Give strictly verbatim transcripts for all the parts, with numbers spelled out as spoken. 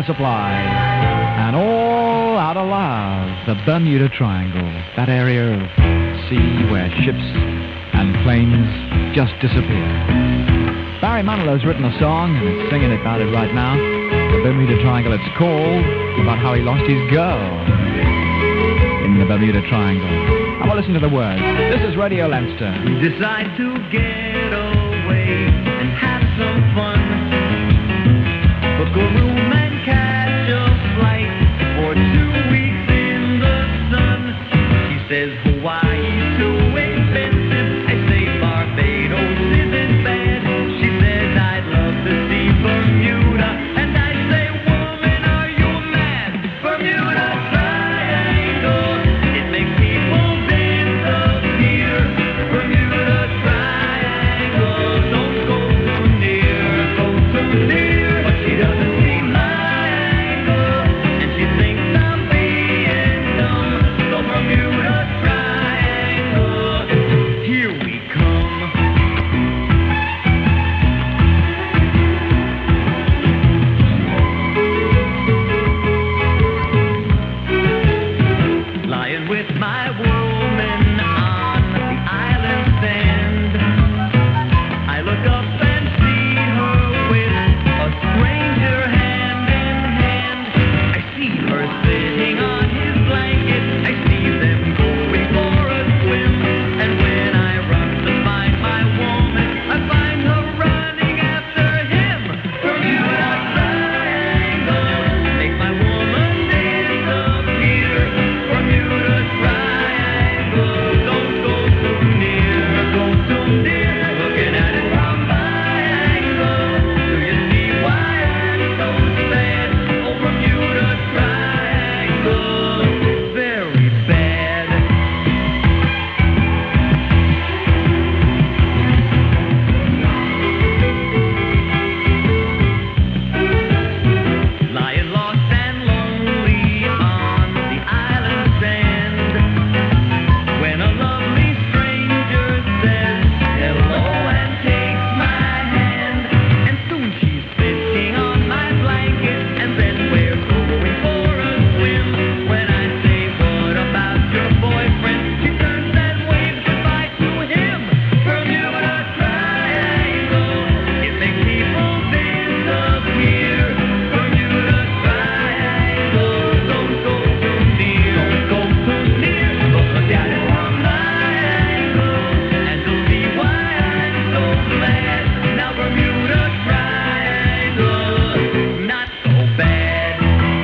Supply. And all out of love, the Bermuda Triangle, that area of sea where ships and planes just disappear. Barry Manilow's written a song and is singing about it right now. The Bermuda Triangle, it's called, about how he lost his girl in the Bermuda Triangle. Have a listen to the words. This is Radio Leinster. We decide to get away and have some fun. Book a room and catch a flight for two weeks in the sun. She says Hawaii's too expensive. I say Barbados isn't bad. She says I'd love to see Bermuda, and I say, woman, are you mad? Bermuda Triangle, it makes people disappear. Bermuda Triangle, don't go too near, go too near. But she doesn't see my angle, and she thinks I'm being dumb. So Bermuda Triangle, here we come. Lying with my woman on the island sand, I look up and see her with a stranger hand in hand. I see her sitting on his blanket, I see them going for a swim. And when I run to find my woman, I find her running after him. Bermuda Triangle, make my woman disappear. Bermuda Triangle, don't go too near, go too near. Looking at it from my angle, do you see why I'm so sad? Oh, Bermuda Triangle, very bad. Lying lost and lonely on the island sand, when a lovely stranger says hello and takes my hand. And soon she's sitting on my blanket, and then we're going for a swim. When I say, what about your boyfriend? She turns and waves goodbye to him. Bermuda Triangle, it makes people disappear. Bermuda Triangle, don't go too near, don't go too near. Look at it from my angle, and you'll see why I'm so glad. Now Bermuda Triangle, not so bad.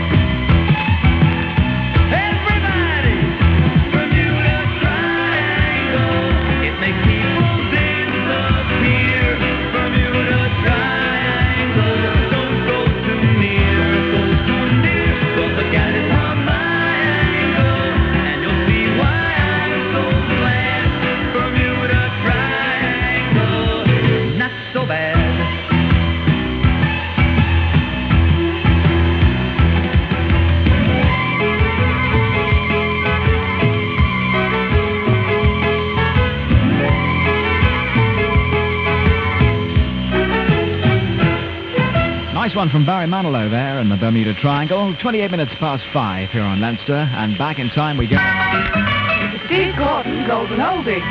Everybody, Bermuda Triangle, it makes people disappear. Bermuda Triangle, don't go too near, go too near. Don't look at it from my angle, and you'll see why I'm so glad. Bermuda Triangle, not so bad. Nice one from Barry Manilow there in the Bermuda Triangle. twenty-eight minutes past five here on Leinster, and back in time we go. Steve Gordon, Golden Oldie.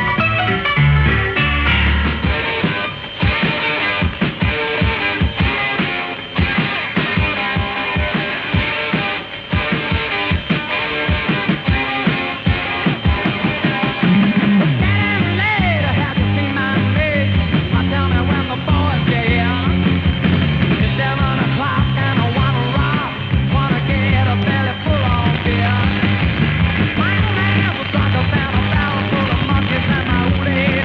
Monkeys and my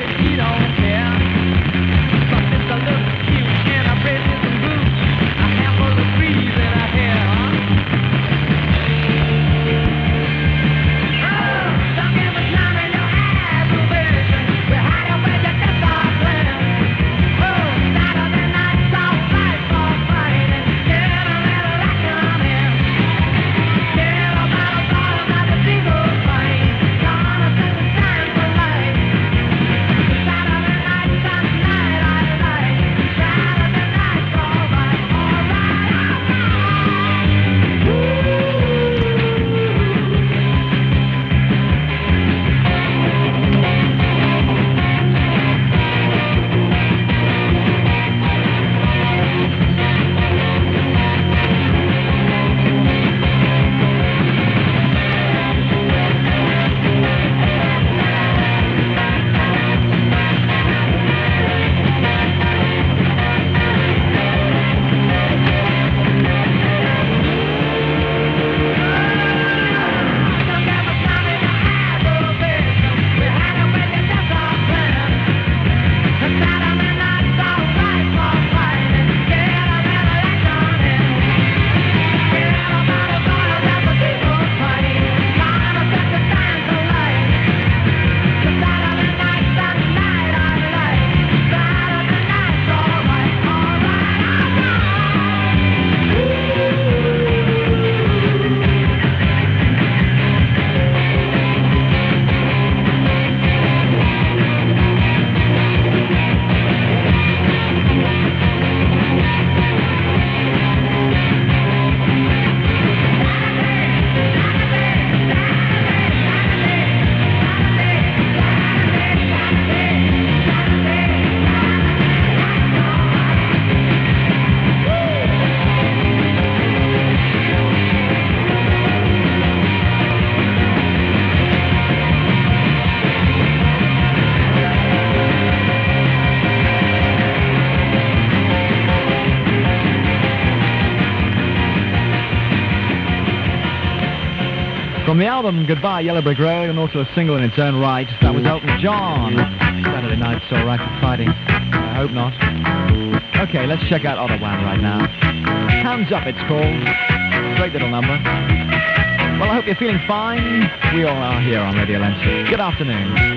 From the album Goodbye Yellow Brick Road, and also a single in its own right, that was Elton John. Saturday Night's Alright for Fighting. I hope not. Okay, let's check out Ottawa right now. Hands Up, it's called. Great little number. Well, I hope you're feeling fine. We all are here on Radio Lancashire. Good afternoon.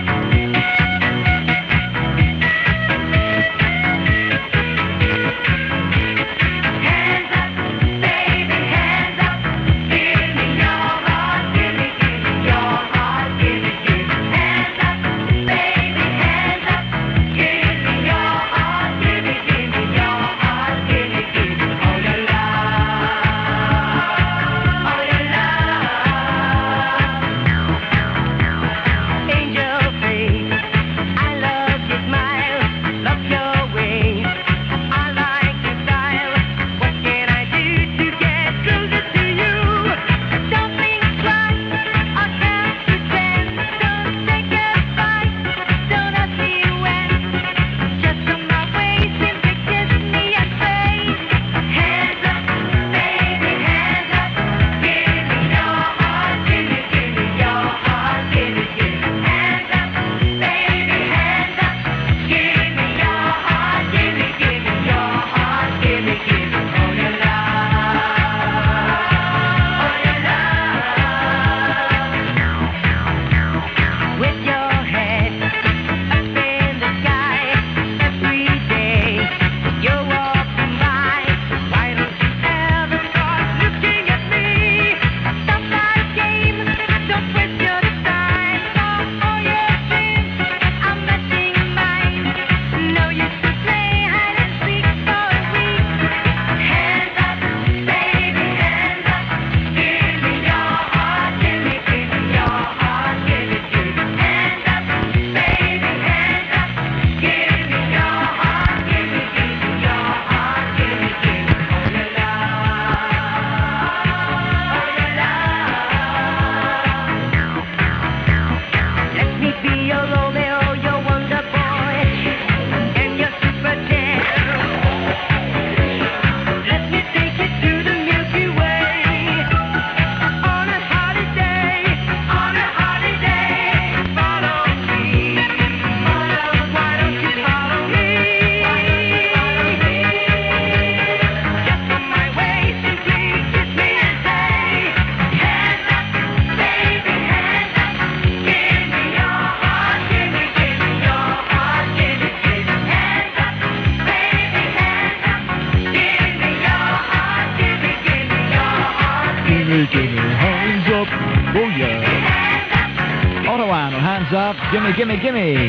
Gimme, gimme, gimme.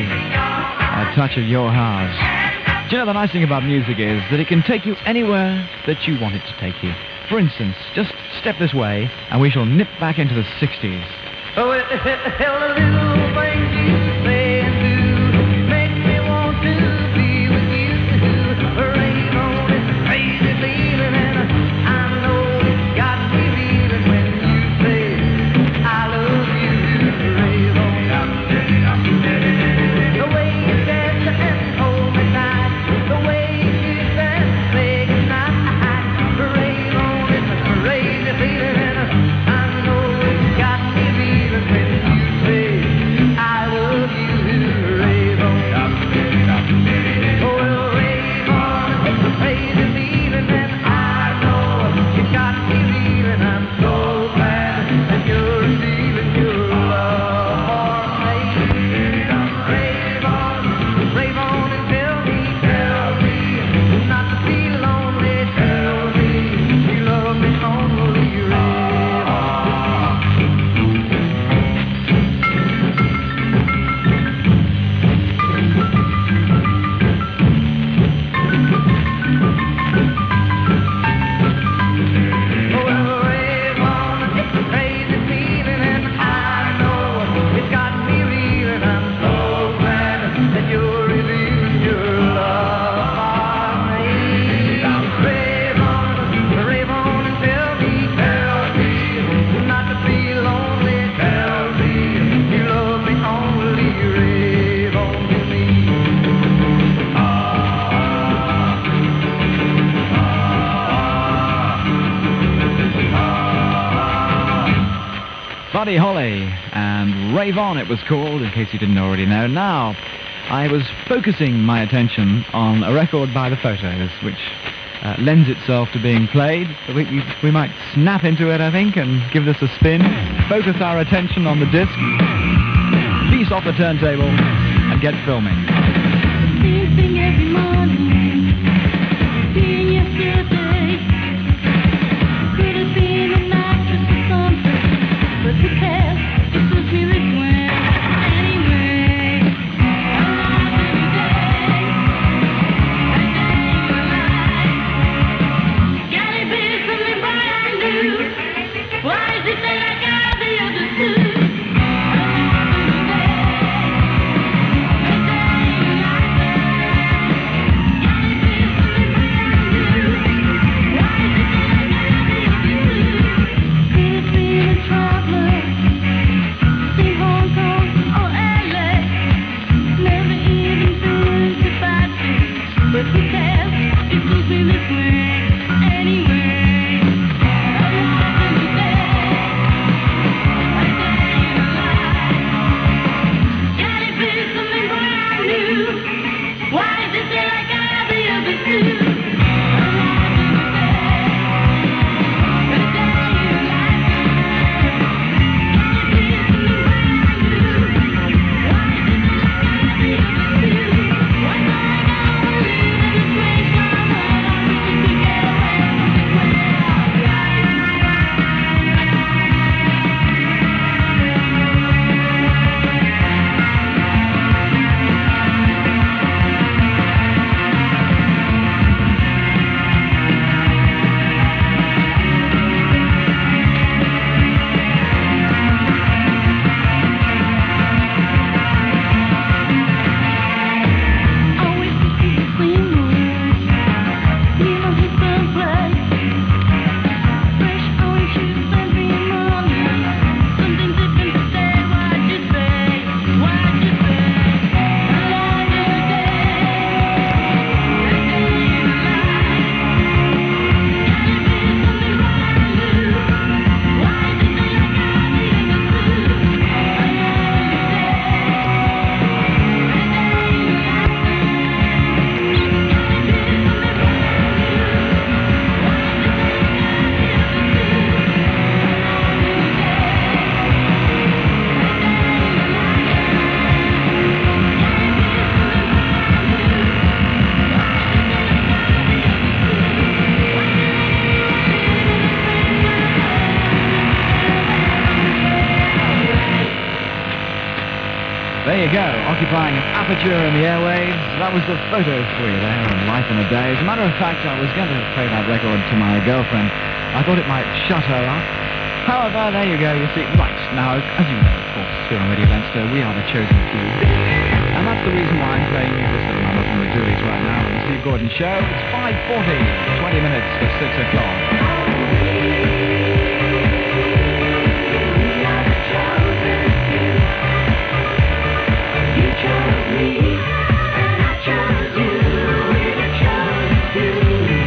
A touch of your heart. Do you know the nice thing about music is that it can take you anywhere that you want it to take you. For instance, just step this way and we shall nip back into the sixties. Oh, well, the little things you say and do make me want to be with you. Rain on this crazy feeling, and I know it's got me feeling when you say I love you. Rain on the way you dance and hold me tight, the way you kiss and say goodnight. Rain on this crazy feeling, and I know it's got me feeling when you say I love you. Buddy Holly, and Rave On it was called, in case you didn't already know. Now, I was focusing my attention on a record by the Photos, which uh, lends itself to being played. We, we, we might snap into it, I think, and give this a spin. Focus our attention on the disc, piece off the turntable, and get filming. Same thing every morning, seeing yesterday. Could have been a mattress or something, but who cares? It suits me this way anyway. Every day, every day of my life. Gotta be something brand new. Why is it that I got the other two? But who cares? It suits me this way anyway. I'm lost in the day, a day in my life. Gotta be something brand new. Why is it that I got the other two? I'm lost in the day, a day in my life. Gotta be something brand new. Why is it that I got the other two? Why do I gotta live in this place where I'm not I'm wishing to get away from this way? Always repeat the same words. Leave on his own place. Fresh orange juice every morning. Something different today. Why'd you say? Why'd you say? Another day, a day in my life. Gotta be something brand new. Why is it that I got the other two? Another day, a day in my life. There you go, occupying an aperture in the airwaves. That was the Photos for you there on Life in a Day. As a matter of fact, I was going to play that record to my girlfriend. I thought it might shut her up. However, there you go, you see. Right, now, as you know, of course, here on Radio Leinster, we are the chosen few. And that's the reason why I'm playing you this little number from the Dooleys right now on the Steve Gordon Show. It's five forty, twenty minutes to six o'clock. You chose me, and I chose you. We chose you.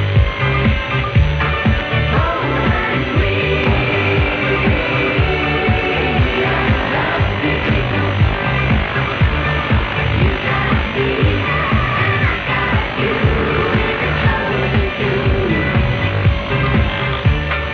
Oh, and we, I love you. You got me, and I got you. We chose you.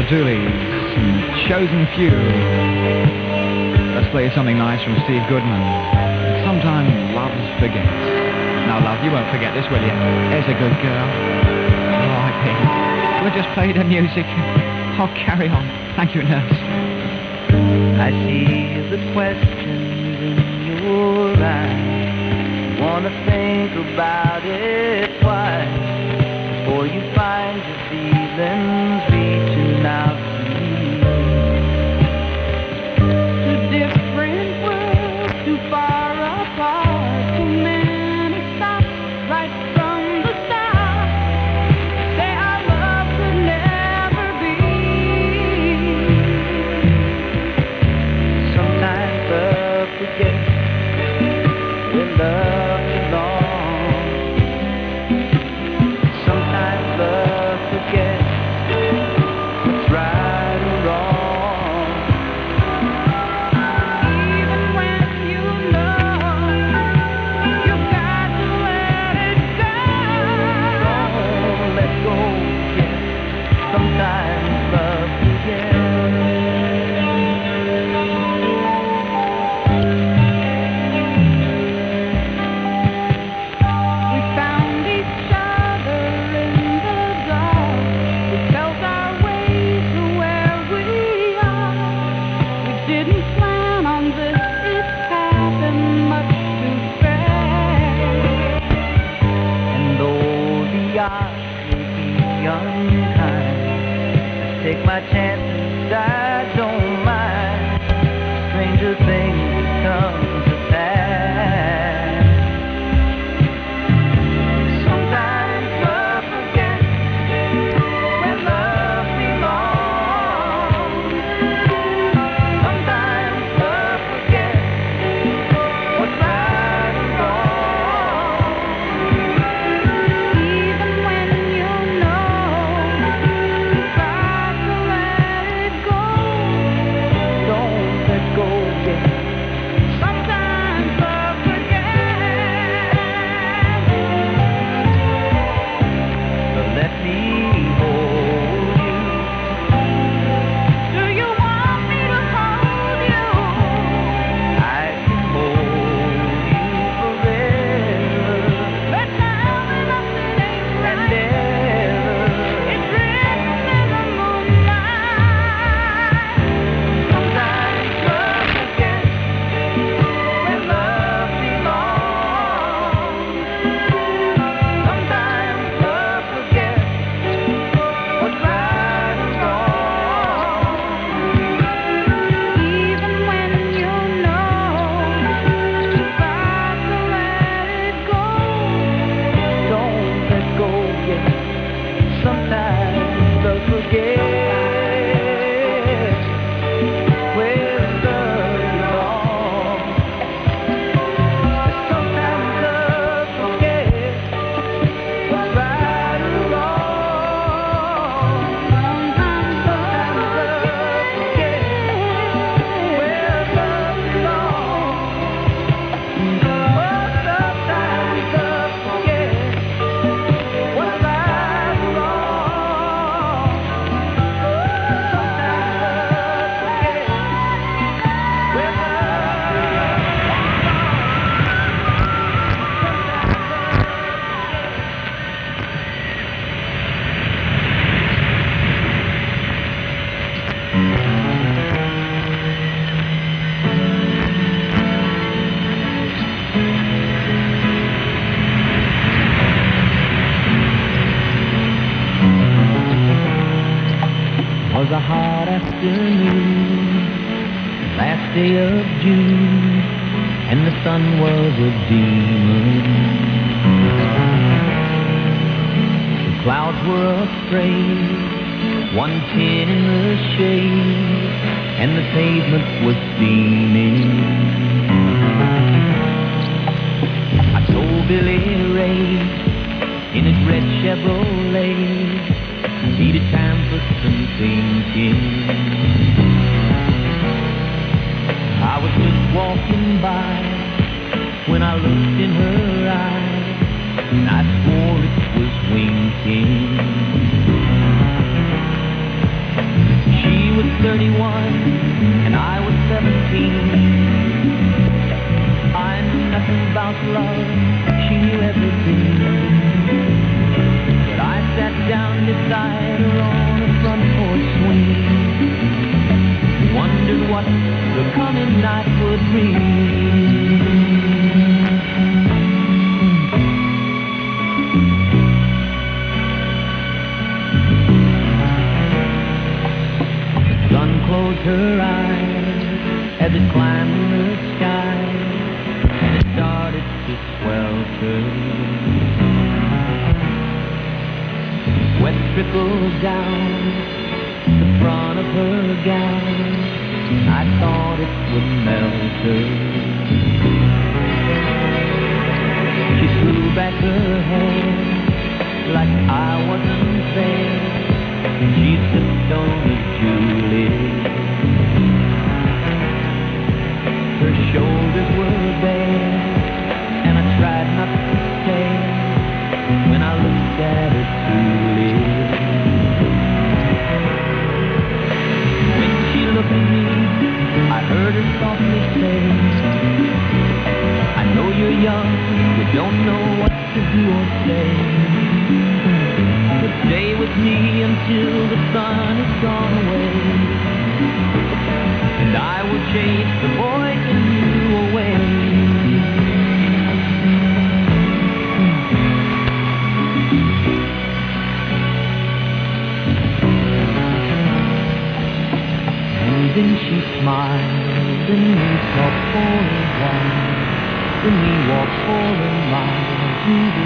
Dooleys and Chosen Few. Let's play you something nice from Steve Goodman. Sometimes love forgets. Now, love, you won't forget this, will you? There's a good girl. Oh, I think. We'll just play the music. I'll carry on. Thank you, nurse. I see the questions in your eyes. Wanna think about it twice before you find your feelings reaching out to me. Two different worlds, too far apart, too many stops right from the start. Say our love could never be. Sometimes love forgets when love belongs. Sometimes love forgets what's right or wrong. Even when you know you got to let it go. Don't let go yet. Sometimes love forgets. We found each other in the dark. We felt our way to where we are. We didn't plan on this. It happened much too fast. And though the odds may be unkind, I take my chances, I don't mind. Stranger things come to pass. Sometimes love forgets when love belongs. Sometimes love forgets what's right or wrong. Even when you know you got to let it go. Don't let go yet. Sometimes love forgets. So let me hold you. Do you want me to hold you? I can hold you forever But now enough it ain't and right. ever. It drifts in the moonlight. Sometimes love forgets when love belongs. Sometimes love forgets what's right or wrong. Even when you know you got to let it go. Don't let go yet. Sometimes love forgets where love belongs. Sometimes love forgets what's right or wrong. Sometimes Sometimes love forgets where love belongs. Oh, sometimes love forgets what's right or wrong. Sometimes love forgets where love Was a hot afternoon, last day of June, and the sun was a demon. The clouds were afraid, one tin in the shade, and the pavement was steaming. I told Billy Ray in his red Chevrolet, needed time for some thinking. I was just walking by when I looked in her eyes, and I swore it was winking. thirty-one and I was seventeen. I knew nothing about love, she knew everything. But I sat down beside her on a front porch swing, wondered what the coming night would bring. The sun closed her eyes as it climbed in the sky, and it started to swelter. Sweat trickled down the front of her gown. I thought it would melt her. She threw back her hair like I wasn't there, and she sipped on a Juliet. Her shoulders were bare, and I tried not to stare when I looked at her Juliet. When she looked at me, I heard her softly say, I know you're young, you don't know what to do or say, but stay with me until the sun has gone away, and I will chase the boy in you away. And then she smiled, and we talked for a while, then we walked for a mile to the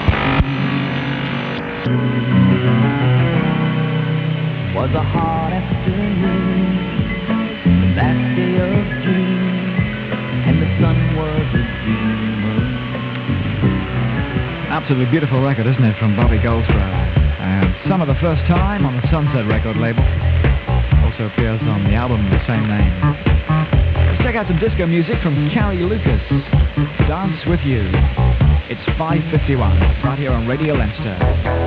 sea. Was a hot afternoon, the last day of June, and the sun was a dreamer. Absolutely beautiful record, isn't it, from Bobby Goldsboro? And Summer the First Time on the Sunset record label. Also appears on the album of the same name. Let's check out some disco music from Carrie Lucas. Dance With You. It's five fifty-one, right here on Radio Leinster.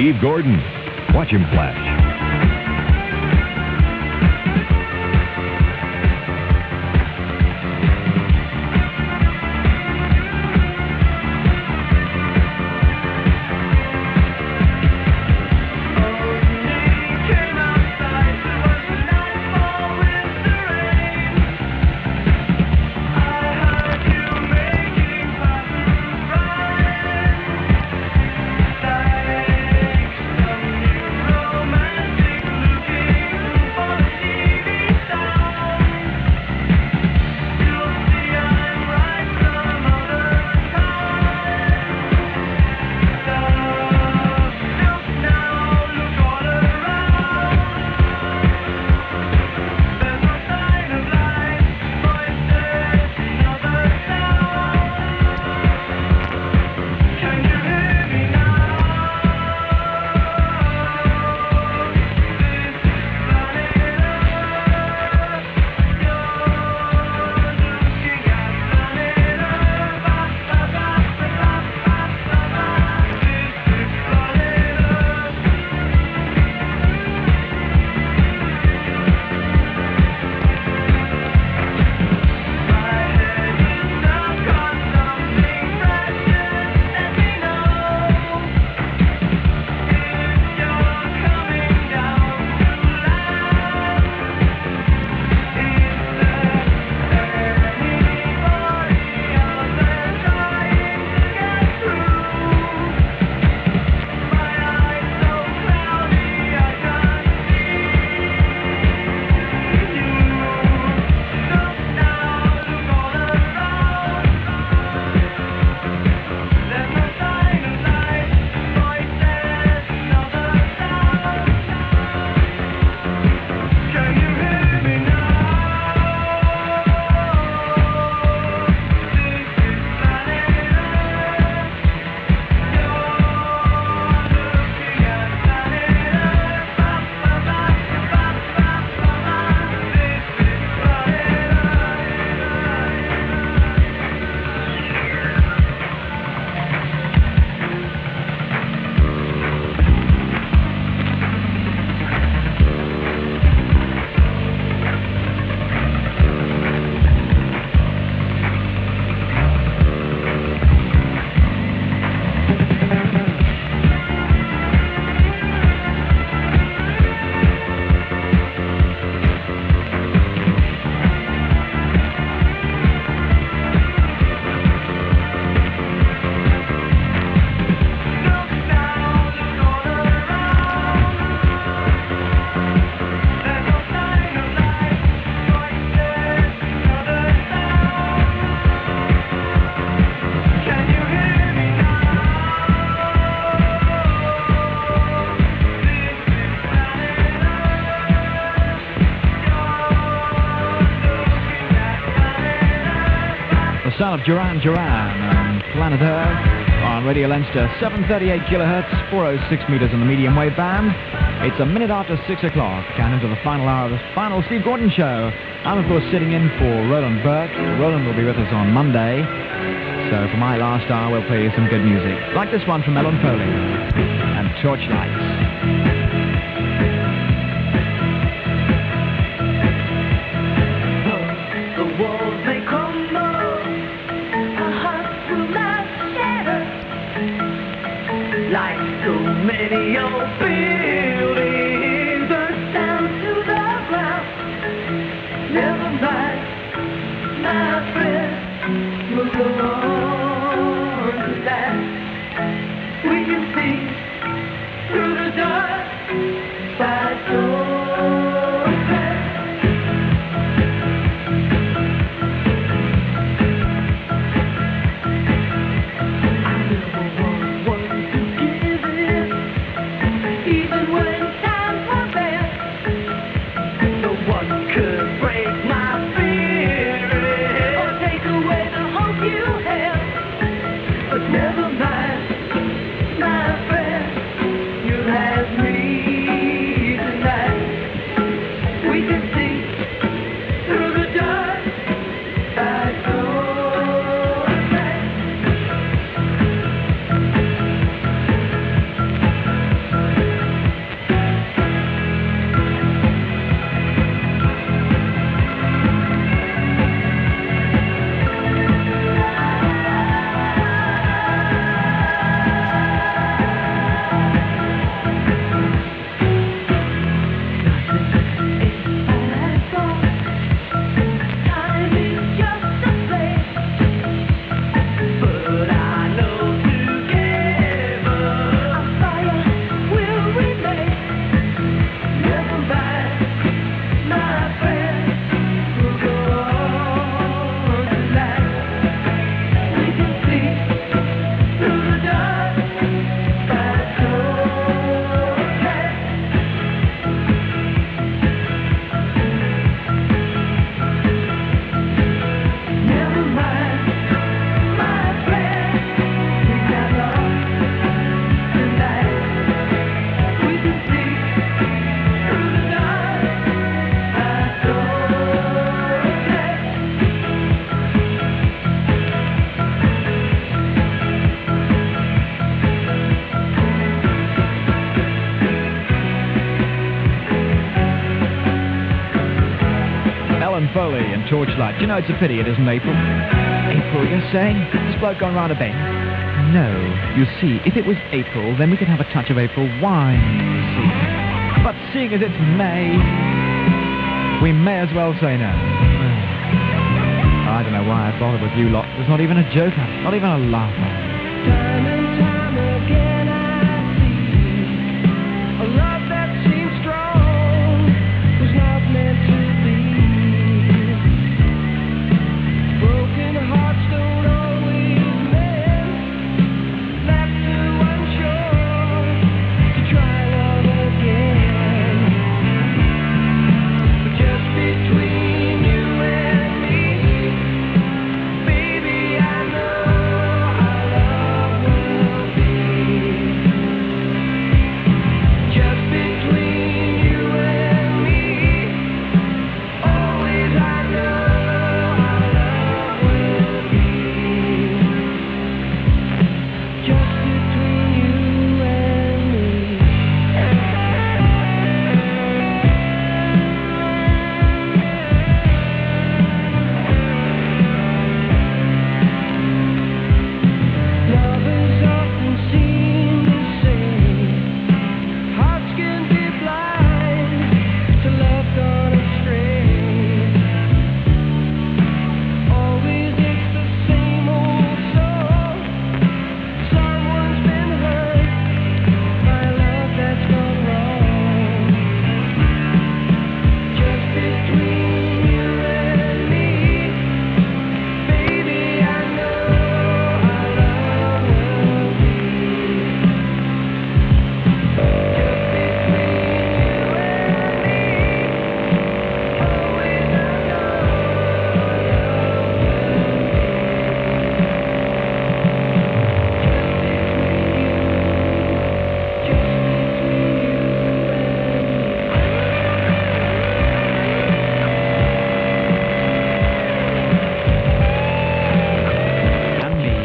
Steve Gordon. Watch him flash. Son of Duran Duran on Planet Earth on Radio Leinster, seven thirty-eight kilohertz, four oh six meters on the medium wave band. It's a minute after six o'clock, and into the final hour of the final Steve Gordon show. I'm, of course, sitting in for Roland Burke. Roland will be with us on Monday. So for my last hour, we'll play you some good music, like this one from Ellen Foley and Torchlights. Like so many old buildings burnt down to the ground. Never mind, my friend, move on to that. We can see through the dark side door. Holly and Torchlight. Do you know it's a pity it isn't April? April, you're saying? This bloke gone round a bend? No. You see, if it was April, then we could have a touch of April wine, you see. But seeing as it's May, we may as well say no. I don't know why I bothered with you lot. There's not even a joke on it, not even a laugh on it. Time and time again I see a love that seems strong was not meant to be. Broken hearts don't always mend, left too unsure to try love again. But just between you and me, baby, I know our love will be. Just between you and me, always I know our love will be. Just between you and me. Lovers often seem the same. Hearts can be blind to love gone astray. Always it's the same old song. Someone's been hurt by love that's gone wrong. Just between you and me, baby, I know our love will be. Just between you and me, always I know our And me.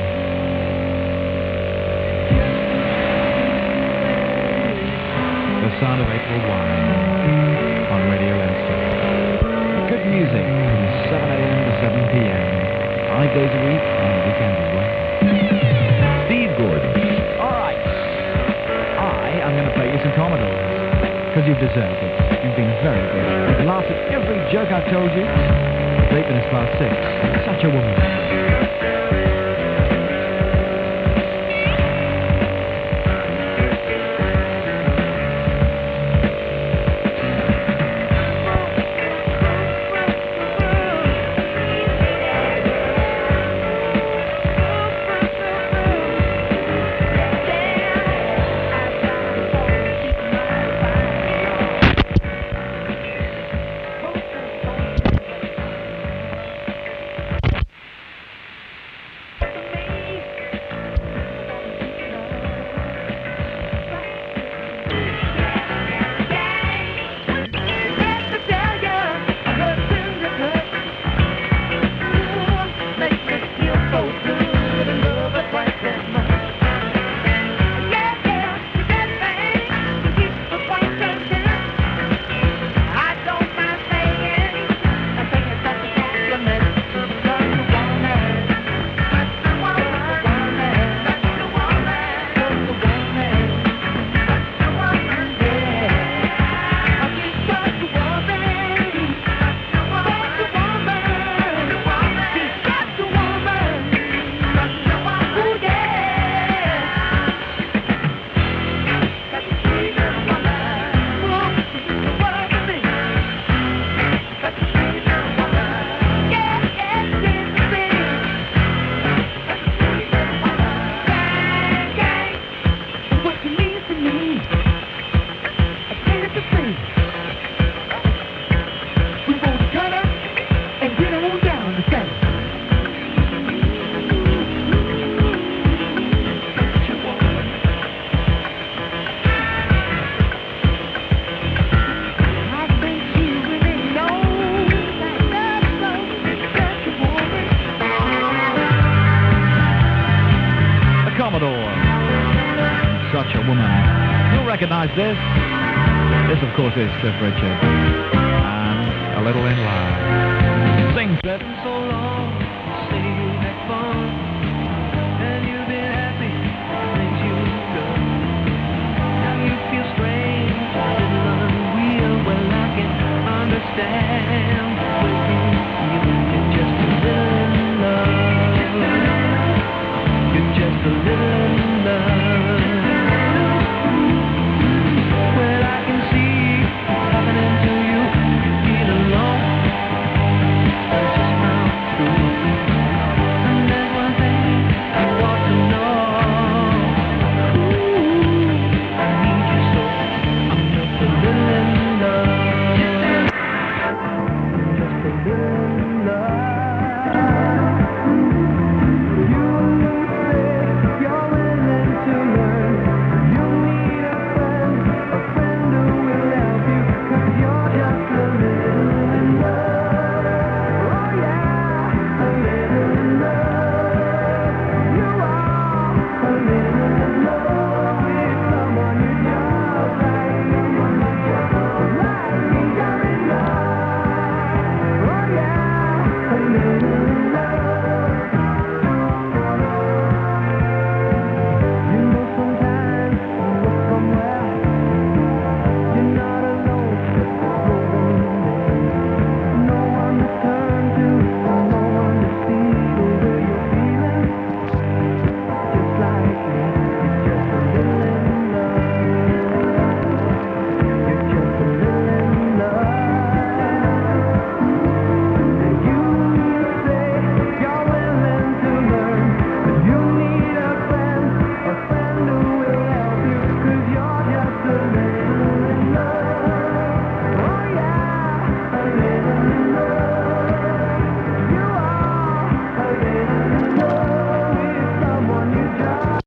The sound of April wine on Radio Leinster. Good music from seven a.m. to seven p.m. Five days a week on the weekend as well. Steve Gordon. All right. I am going to play you some Commodores. Because you've deserved it. You've been very good. You've laughed at every joke I've told you. It's eight minutes past six. Such a woman. Such a woman. You'll recognize this. This, of course, is Cliff Richard. And A Little in Love. Sing, Cliff. So long, say you had fun, and you've been happy with the things you've done. Now you feel strange, a little unreal. Well, I can understand.